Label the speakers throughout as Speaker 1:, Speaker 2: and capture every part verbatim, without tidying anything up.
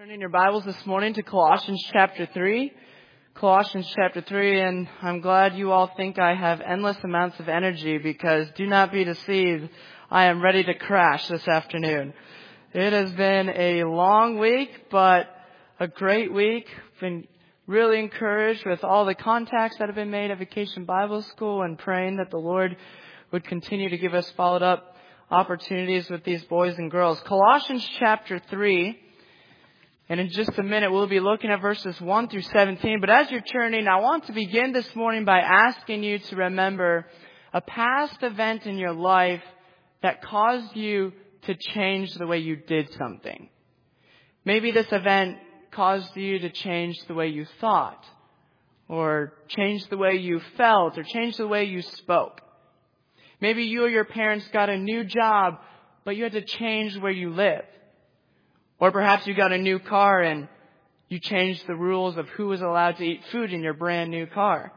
Speaker 1: Turn in your Bibles this morning to Colossians chapter three. Colossians chapter three, and I'm glad you all think I have endless amounts of energy because do not be deceived, I am ready to crash this afternoon. It has been a long week, but a great week. Been really encouraged with all the contacts that have been made at Vacation Bible School and praying that the Lord would continue to give us followed up opportunities with these boys and girls. Colossians chapter three. And in just a minute, we'll be looking at verses one through seventeen. But as you're turning, I want to begin this morning by asking you to remember a past event in your life that caused you to change the way you did something. Maybe this event caused you to change the way you thought, or change the way you felt, or change the way you spoke. Maybe you or your parents got a new job, but you had to change where you lived. Or perhaps you got a new car and you changed the rules of who was allowed to eat food in your brand new car.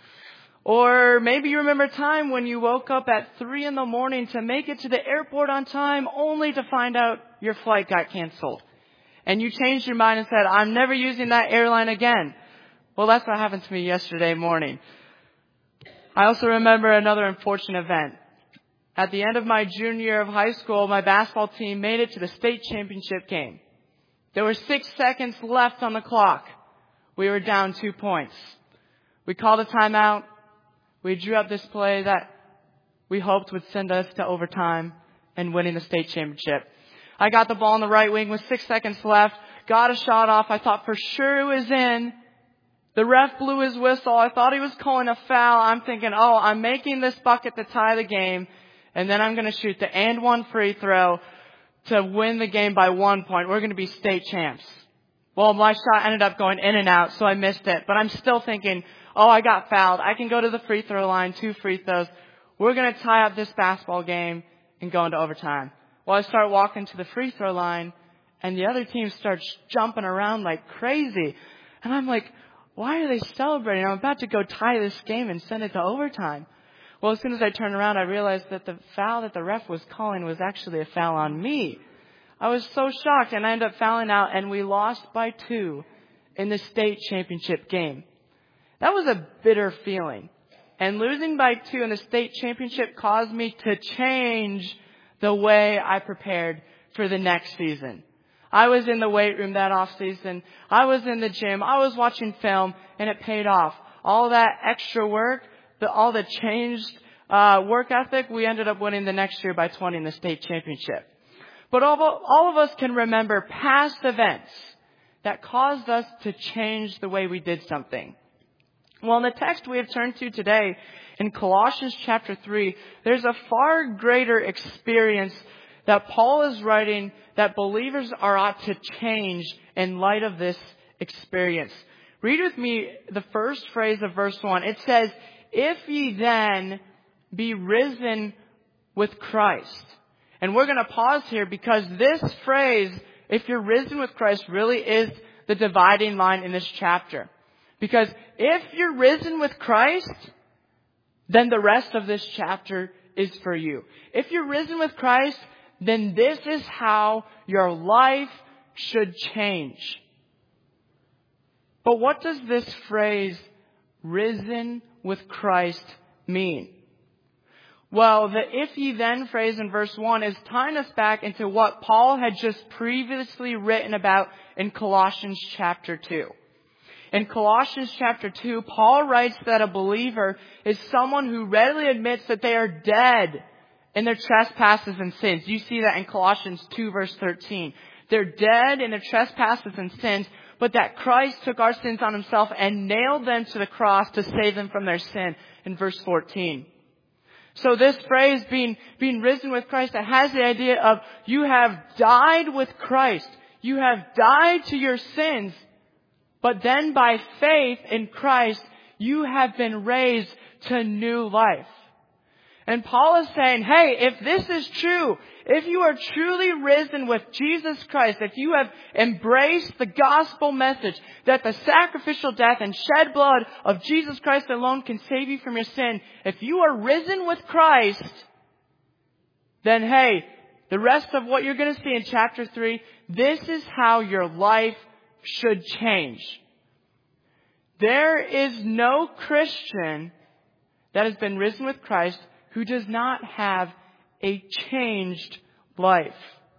Speaker 1: Or maybe you remember a time when you woke up at three in the morning to make it to the airport on time only to find out your flight got canceled. And you changed your mind and said, I'm never using that airline again. Well, that's what happened to me yesterday morning. I also remember another unfortunate event. At the end of my junior year of high school, my basketball team made it to the state championship game. There were six seconds left on the clock. We were down two points. We called a timeout. We drew up this play that we hoped would send us to overtime and winning the state championship. I got the ball in the right wing with six seconds left, got a shot off. I thought for sure it was in. The ref blew his whistle. I thought he was calling a foul. I'm thinking, oh, I'm making this bucket to tie the game. And then I'm going to shoot the and one free throw to win the game by one point. We're going to be state champs. Well, my shot ended up going in and out, so I missed it. But I'm still thinking, oh, I got fouled. I can go to the free throw line, two free throws. We're going to tie up this basketball game and go into overtime. Well, I start walking to the free throw line, and the other team starts jumping around like crazy. And I'm like, why are they celebrating? I'm about to go tie this game and send it to overtime. Well, as soon as I turned around, I realized that the foul that the ref was calling was actually a foul on me. I was so shocked, and I ended up fouling out, and we lost by two in the state championship game. That was a bitter feeling. And losing by two in the state championship caused me to change the way I prepared for the next season. I was in the weight room that off season. I was in the gym. I was watching film, and it paid off. All that extra work, The, all the changed uh, work ethic, we ended up winning the next year by twenty in the state championship. But all, all of us can remember past events that caused us to change the way we did something. Well, in the text we have turned to today, in Colossians chapter three, there's a far greater experience that Paul is writing that believers are ought to change in light of this experience. Read with me the first phrase of verse one. It says, if ye then be risen with Christ. And we're going to pause here because this phrase, if you're risen with Christ, really is the dividing line in this chapter. Because if you're risen with Christ, then the rest of this chapter is for you. If you're risen with Christ, then this is how your life should change. But what does this phrase, risen with Christ, mean? Well, the if ye then phrase in verse one is tying us back into what Paul had just previously written about in Colossians chapter two. In Colossians chapter two, Paul writes that a believer is someone who readily admits that they are dead in their trespasses and sins. You see that in Colossians two verse thirteen. They're dead in their trespasses and sins, but that Christ took our sins on himself and nailed them to the cross to save them from their sin in verse fourteen. So this phrase, being, being risen with Christ, it has the idea of you have died with Christ. You have died to your sins, but then by faith in Christ, you have been raised to new life. And Paul is saying, hey, if this is true, if you are truly risen with Jesus Christ, if you have embraced the gospel message that the sacrificial death and shed blood of Jesus Christ alone can save you from your sin, if you are risen with Christ, then hey, the rest of what you're going to see in chapter three, this is how your life should change. There is no Christian that has been risen with Christ who does not have a changed life.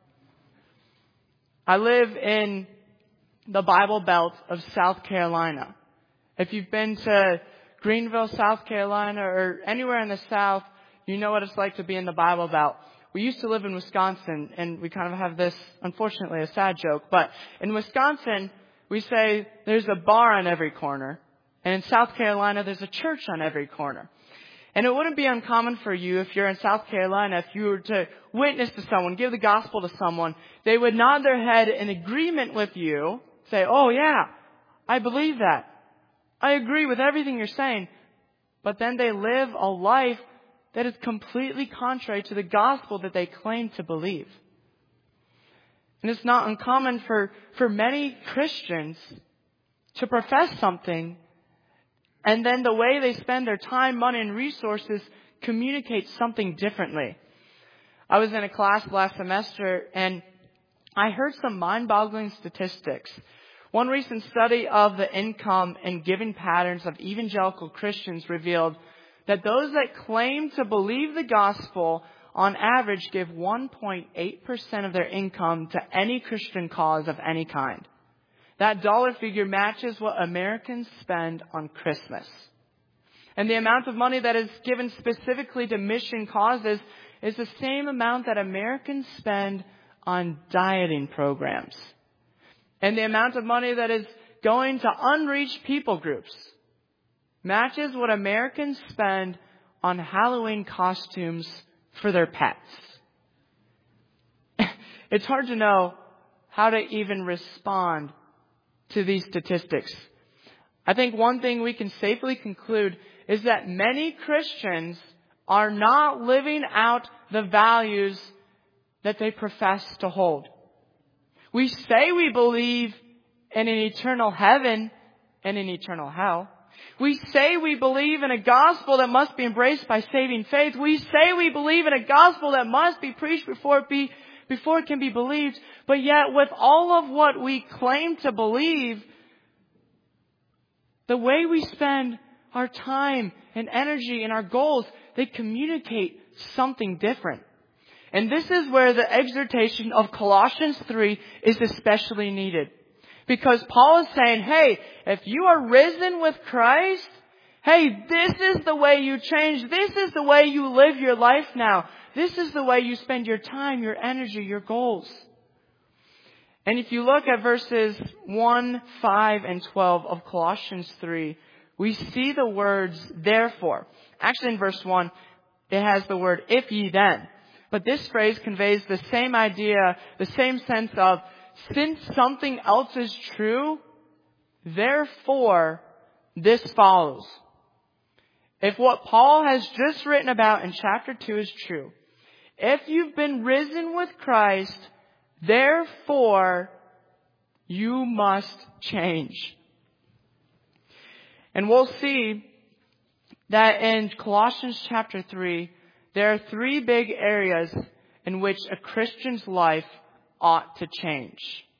Speaker 1: I live in the Bible Belt of South Carolina. If you've been to Greenville, South Carolina, or anywhere in the South, you know what it's like to be in the Bible Belt. We used to live in Wisconsin, and we kind of have this, unfortunately, a sad joke. But in Wisconsin, we say there's a bar on every corner. And in South Carolina, there's a church on every corner. And it wouldn't be uncommon for you, if you're in South Carolina, if you were to witness to someone, give the gospel to someone, they would nod their head in agreement with you, say, oh yeah, I believe that. I agree with everything you're saying. But then they live a life that is completely contrary to the gospel that they claim to believe. And it's not uncommon for, for many Christians to profess something, and then the way they spend their time, money, and resources communicates something differently. I was in a class last semester, and I heard some mind-boggling statistics. One recent study of the income and giving patterns of evangelical Christians revealed that those that claim to believe the gospel on average give one point eight percent of their income to any Christian cause of any kind. That dollar figure matches what Americans spend on Christmas. And the amount of money that is given specifically to mission causes is the same amount that Americans spend on dieting programs. And the amount of money that is going to unreached people groups matches what Americans spend on Halloween costumes for their pets. It's hard to know how to even respond to these statistics. I think one thing we can safely conclude is that many Christians are not living out the values that they profess to hold. We say we believe in an eternal heaven and an eternal hell. We say we believe in a gospel that must be embraced by saving faith. We say we believe in a gospel that must be preached before it be, before it can be believed. But yet, with all of what we claim to believe, the way we spend our time and energy and our goals, they communicate something different. And this is where the exhortation of Colossians three is especially needed. Because Paul is saying, hey, if you are risen with Christ, hey, this is the way you change. This is the way you live your life now. This is the way you spend your time, your energy, your goals. And if you look at verses one, five, and twelve of Colossians three, we see the words, therefore. Actually, in verse one, it has the word, if ye then. But this phrase conveys the same idea, the same sense of, since something else is true, therefore this follows. If what Paul has just written about in chapter two is true, if you've been risen with Christ, therefore you must change. And we'll see that in Colossians chapter three, there are three big areas in which a Christian's life ought to change.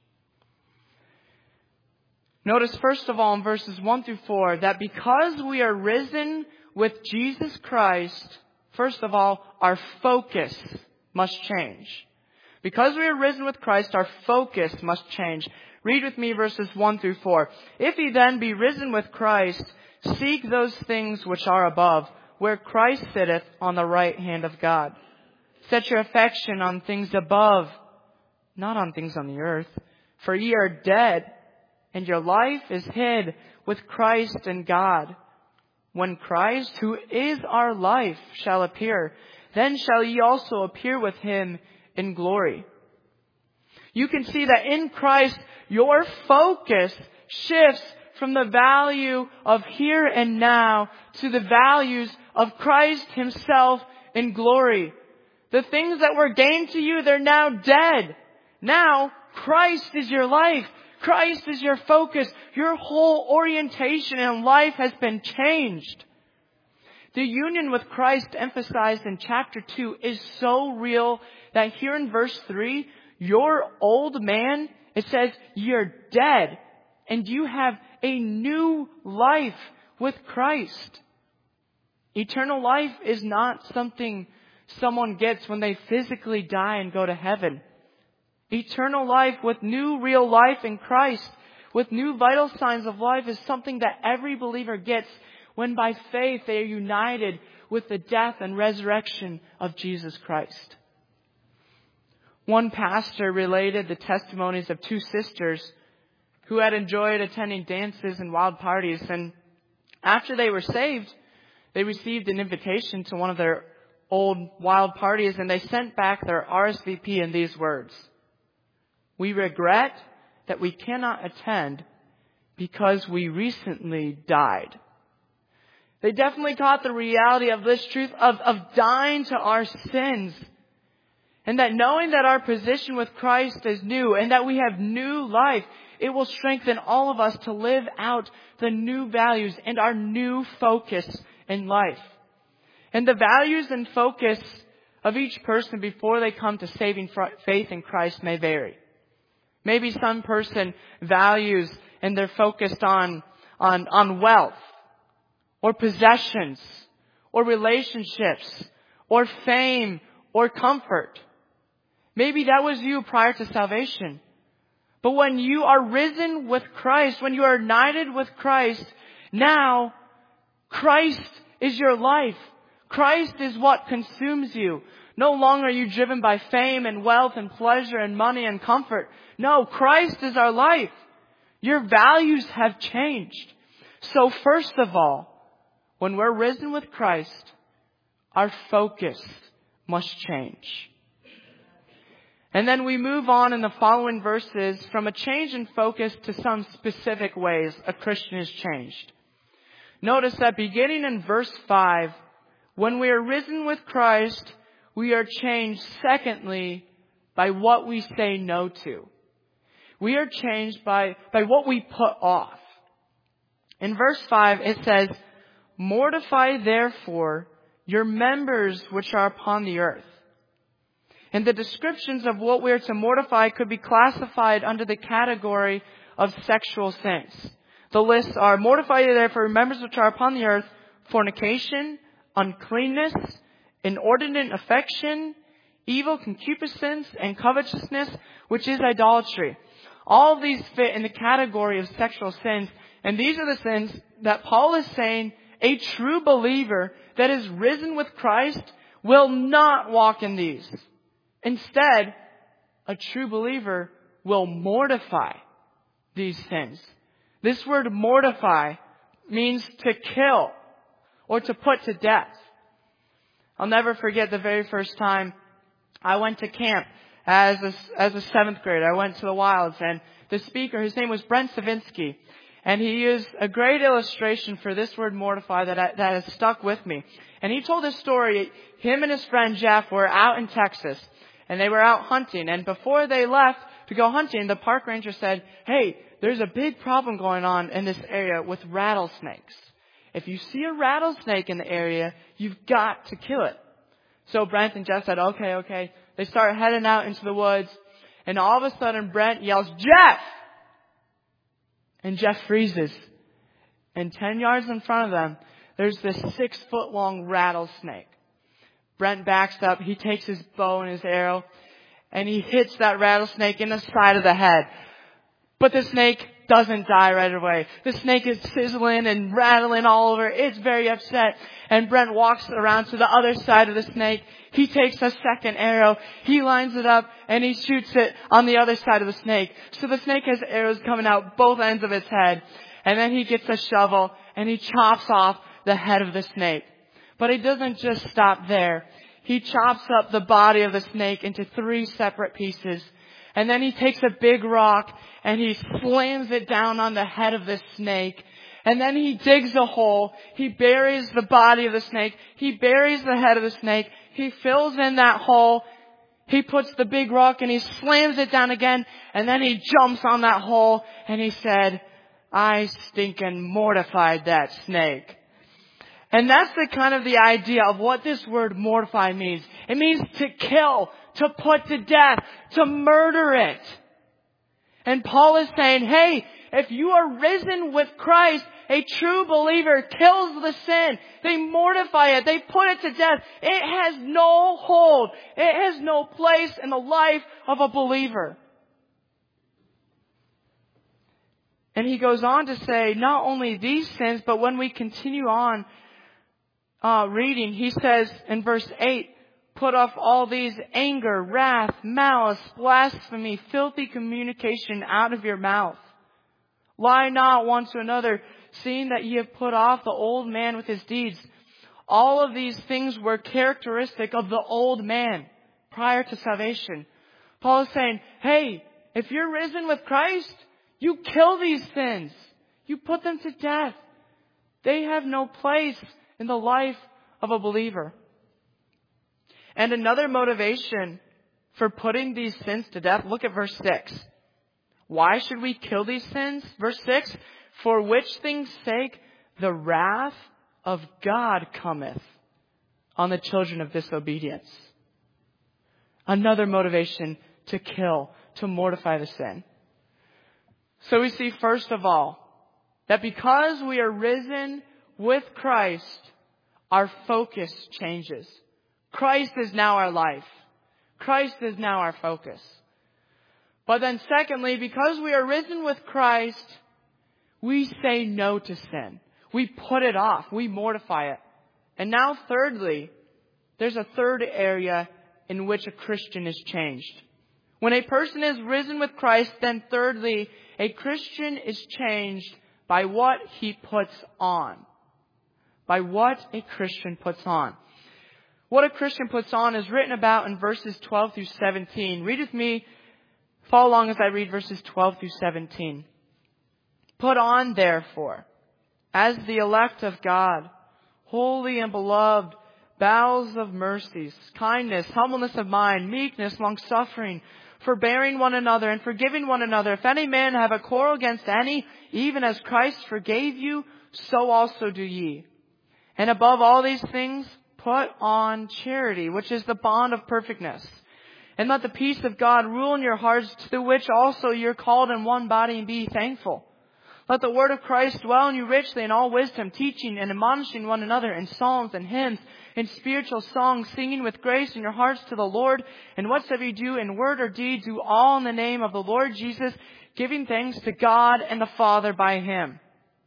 Speaker 1: Notice first of all in verses one through four that because we are risen with Jesus Christ, first of all, our focus must change. Because we are risen with Christ, our focus must change. Read with me verses one through four. If ye then be risen with Christ, seek those things which are above, where Christ sitteth on the right hand of God. Set your affection on things above, not on things on the earth. For ye are dead, and your life is hid with Christ in God. When Christ, who is our life, shall appear, then shall ye also appear with him in glory. You can see that in Christ, your focus shifts from the value of here and now to the values of Christ himself in glory. The things that were gained to you, they're now dead. Now, Christ is your life. Christ is your focus. Your whole orientation in life has been changed. The union with Christ emphasized in chapter two is so real that here in verse three, Your old man, it says, you're dead and you have a new life with Christ. Eternal life is not something someone gets when they physically die and go to heaven. Eternal life with new real life in Christ, with new vital signs of life, is something that every believer gets when by faith they are united with the death and resurrection of Jesus Christ. One pastor related the testimonies of two sisters who had enjoyed attending dances and wild parties, and after they were saved, they received an invitation to one of their old wild parties, and they sent back their R S V P in these words: "We regret that we cannot attend because we recently died." They definitely caught the reality of this truth of, of dying to our sins. And that knowing that our position with Christ is new and that we have new life, it will strengthen all of us to live out the new values and our new focus in life. And the values and focus of each person before they come to saving faith in Christ may vary. Maybe some person values and they're focused on, on, on wealth, or possessions, or relationships, or fame, or comfort. Maybe that was you prior to salvation. But when you are risen with Christ, when you are united with Christ, now Christ is your life. Christ is what consumes you. No longer are you driven by fame and wealth and pleasure and money and comfort. No, Christ is our life. Your values have changed. So first of all, when we're risen with Christ, our focus must change. And then we move on in the following verses from a change in focus to some specific ways a Christian is changed. Notice that beginning in verse five, when we are risen with Christ, we are changed secondly by what we say no to. We are changed by, by what we put off. In verse five it says, "Mortify therefore your members which are upon the earth." And the descriptions of what we are to mortify could be classified under the category of sexual sins. The lists are: mortify therefore your members which are upon the earth, fornication, uncleanness, inordinate affection, evil concupiscence, and covetousness, which is idolatry. All of these fit in the category of sexual sins. And these are the sins that Paul is saying a true believer that is risen with Christ will not walk in these. Instead, a true believer will mortify these sins. This word mortify means to kill or to put to death. I'll never forget the very first time I went to camp as a, as a seventh grader. I went to the Wilds, and the speaker, his name was Brent Savinsky. And he used a great illustration for this word mortify that I, that has stuck with me. And he told a story. Him and his friend Jeff were out in Texas, and they were out hunting. And before they left to go hunting, the park ranger said, "Hey, there's a big problem going on in this area with rattlesnakes. If you see a rattlesnake in the area, you've got to kill it." So Brent and Jeff said, okay, okay. They start heading out into the woods, and all of a sudden Brent yells, "Jeff!" And Jeff freezes. And ten yards in front of them, there's this six foot long rattlesnake. Brent backs up. He takes his bow and his arrow, and he hits that rattlesnake in the side of the head. But the snake doesn't die right away. The snake is sizzling and rattling all over. It's very upset. And Brent walks around to the other side of the snake. He takes a second arrow. He lines it up and he shoots it on the other side of the snake. So the snake has arrows coming out both ends of its head. And then he gets a shovel and he chops off the head of the snake. But he doesn't just stop there. He chops up the body of the snake into three separate pieces. And then he takes a big rock and he slams it down on the head of the snake. And then he digs a hole. He buries the body of the snake. He buries the head of the snake. He fills in that hole. He puts the big rock and he slams it down again. And then he jumps on that hole and he said, "I stinking mortified that snake." And that's the kind of the idea of what this word mortify means. It means to kill, to put to death, to murder it. And Paul is saying, hey, if you are risen with Christ, a true believer kills the sin. They mortify it. They put it to death. It has no hold. It has no place in the life of a believer. And he goes on to say, not only these sins, but when we continue on uh, reading, he says in verse eight, put off all these: anger, wrath, malice, blasphemy, filthy communication out of your mouth. Lie not one to another, seeing that ye have put off the old man with his deeds. All of these things were characteristic of the old man prior to salvation. Paul is saying, hey, if you're risen with Christ, you kill these sins. You put them to death. They have no place in the life of a believer. And another motivation for putting these sins to death, look at verse six. Why should we kill these sins? Verse six, for which things' sake the wrath of God cometh on the children of disobedience. Another motivation to kill, to mortify the sin. So we see, first of all, that because we are risen with Christ, our focus changes. Christ is now our life. Christ is now our focus. But then secondly, because we are risen with Christ, we say no to sin. We put it off. We mortify it. And now thirdly, there's a third area in which a Christian is changed. When a person is risen with Christ, then thirdly, a Christian is changed by what he puts on. By what a Christian puts on. What a Christian puts on is written about in verses twelve through seventeen. Read with me. Follow along as I read verses twelve through seventeen. Put on, therefore, as the elect of God, holy and beloved, bowels of mercies, kindness, humbleness of mind, meekness, long-suffering, forbearing one another and forgiving one another. If any man have a quarrel against any, even as Christ forgave you, so also do ye. And above all these things, put on charity, which is the bond of perfectness. And let the peace of God rule in your hearts, to which also you're called in one body, and be thankful. Let the word of Christ dwell in you richly in all wisdom, teaching and admonishing one another in psalms and hymns, in spiritual songs, singing with grace in your hearts to the Lord. And whatsoever you do in word or deed, do all in the name of the Lord Jesus, giving thanks to God and the Father by Him.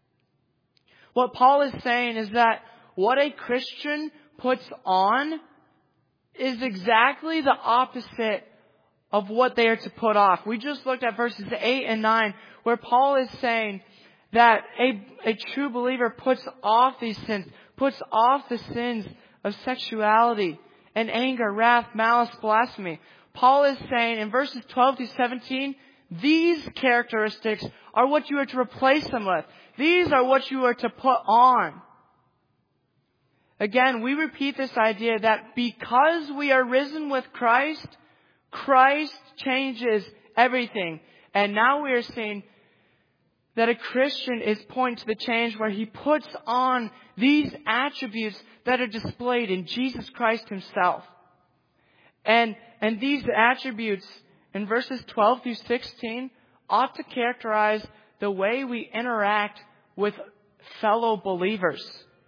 Speaker 1: What Paul is saying is that what a Christian puts on is exactly the opposite of what they are to put off. We just looked at verses eight and nine, where Paul is saying that a, a true believer puts off these sins, puts off the sins of sexuality and anger, wrath, malice, blasphemy. Paul is saying in verses twelve through seventeen, these characteristics are what you are to replace them with. These are what you are to put on. Again, we repeat this idea that because we are risen with Christ, Christ changes everything. And now we are seeing that a Christian is pointing to the change where he puts on these attributes that are displayed in Jesus Christ Himself. And, and these attributes in verses twelve through sixteen ought to characterize the way we interact with fellow believers.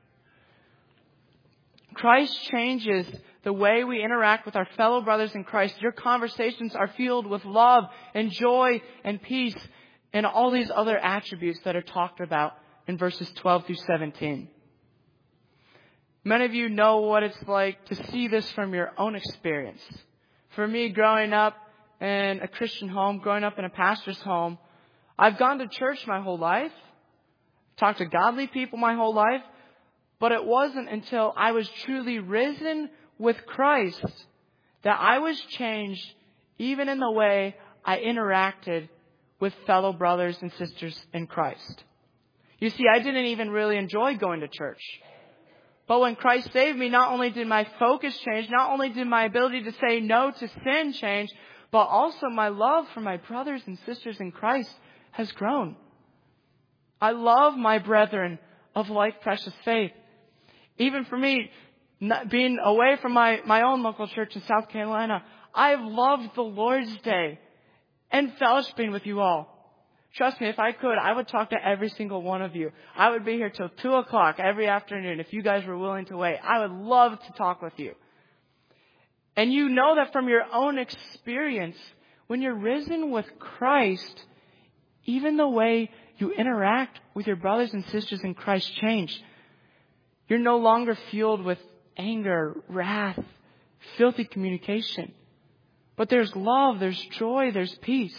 Speaker 1: Christ changes the way we interact with our fellow brothers in Christ. Your conversations are filled with love and joy and peace and all these other attributes that are talked about in verses twelve through seventeen. Many of you know what it's like to see this from your own experience. For me, growing up in a Christian home, growing up in a pastor's home, I've gone to church my whole life, talked to godly people my whole life, but it wasn't until I was truly risen with Christ that I was changed even in the way I interacted with fellow brothers and sisters in Christ. You see, I didn't even really enjoy going to church. But when Christ saved me, not only did my focus change, not only did my ability to say no to sin change, but also my love for my brothers and sisters in Christ has grown. I love my brethren of like precious faith. Even for me, being away from my, my own local church in South Carolina, I've loved the Lord's Day and fellowshipping with you all. Trust me, if I could, I would talk to every single one of you. I would be here till two o'clock every afternoon if you guys were willing to wait. I would love to talk with you. And you know that from your own experience, when you're risen with Christ, even the way you interact with your brothers and sisters in Christ change. You're no longer fueled with anger, wrath, filthy communication. But there's love, there's joy, there's peace.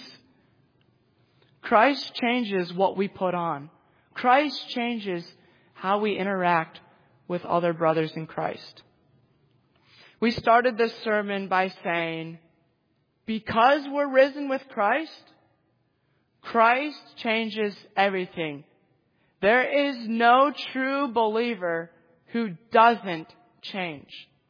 Speaker 1: Christ changes what we put on. Christ changes how we interact with other brothers in Christ. We started this sermon by saying, because we're risen with Christ, Christ changes everything. There is no true believer who doesn't change.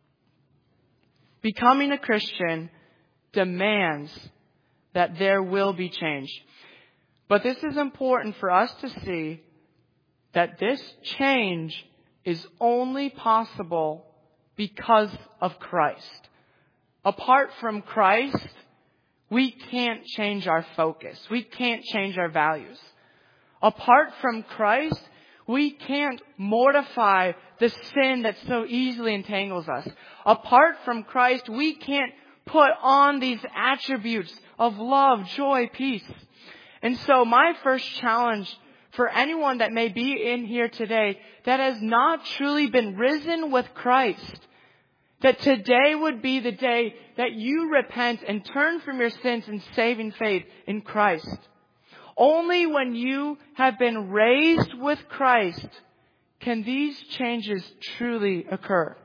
Speaker 1: Becoming a Christian demands that there will be change. But this is important for us to see that this change is only possible because of Christ. Apart from Christ, we can't change our focus. We can't change our values. Apart from Christ, we can't mortify the sin that so easily entangles us. Apart from Christ, we can't put on these attributes of love, joy, peace. And so my first challenge for anyone that may be in here today that has not truly been risen with Christ, that today would be the day that you repent and turn from your sins in saving faith in Christ. Only when you have been raised with Christ can these changes truly occur.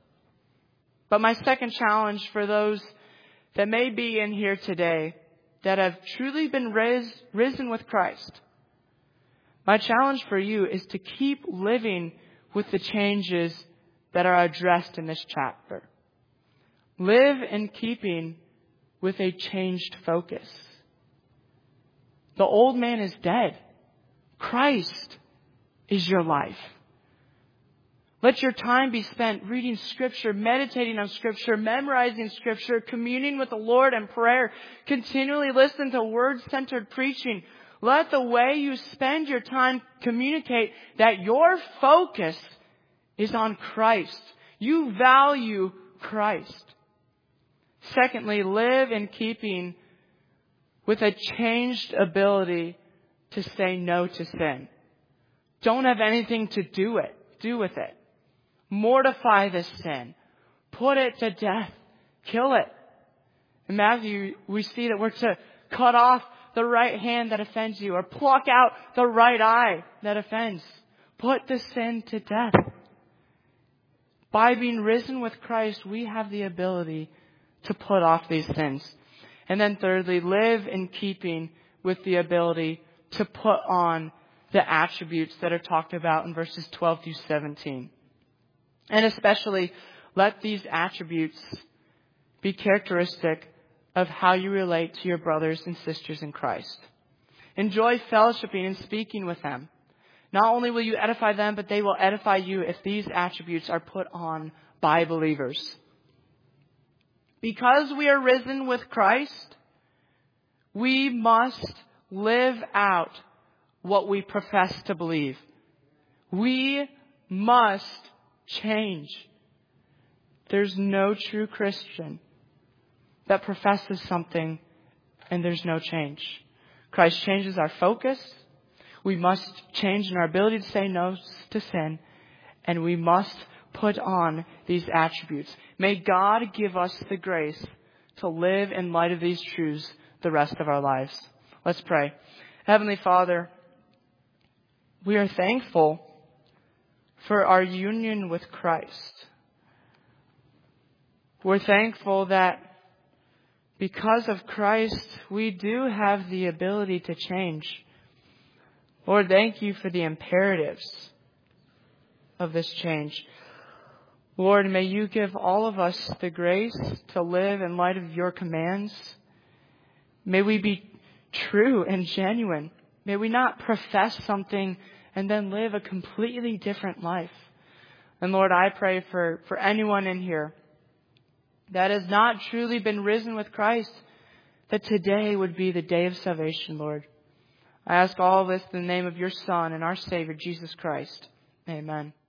Speaker 1: But my second challenge for those that may be in here today that have truly been raised, risen with Christ, my challenge for you is to keep living with the changes that are addressed in this chapter. Live in keeping with a changed focus. The old man is dead. Christ is your life. Let your time be spent reading Scripture, meditating on Scripture, memorizing Scripture, communing with the Lord in prayer. Continually listen to word-centered preaching. Let the way you spend your time communicate that your focus is on Christ. You value Christ. Secondly, live in keeping with a changed ability to say no to sin. Don't have anything to do it. Do with it. Mortify this sin. Put it to death. Kill it. In Matthew, we see that we're to cut off the right hand that offends you, or pluck out the right eye that offends. Put the sin to death. By being risen with Christ, we have the ability to put off these sins. And then thirdly, live in keeping with the ability to put on the attributes that are talked about in verses twelve through seventeen. And especially, let these attributes be characteristic of how you relate to your brothers and sisters in Christ. Enjoy fellowshipping and speaking with them. Not only will you edify them, but they will edify you if these attributes are put on by believers. Because we are risen with Christ, we must live out what we profess to believe. We must change. There's no true Christian that professes something and there's no change. Christ changes our focus. We must change in our ability to say no to sin. And we must put on these attributes. May God give us the grace to live in light of these truths the rest of our lives. Let's pray. Heavenly Father, we are thankful for our union with Christ. We're thankful that because of Christ, we do have the ability to change. Lord, thank you for the imperatives of this change. Lord, may you give all of us the grace to live in light of your commands. May we be true and genuine. May we not profess something and then live a completely different life. And Lord, I pray for, for anyone in here that has not truly been risen with Christ, that today would be the day of salvation, Lord. I ask all this in the name of your Son and our Savior, Jesus Christ. Amen.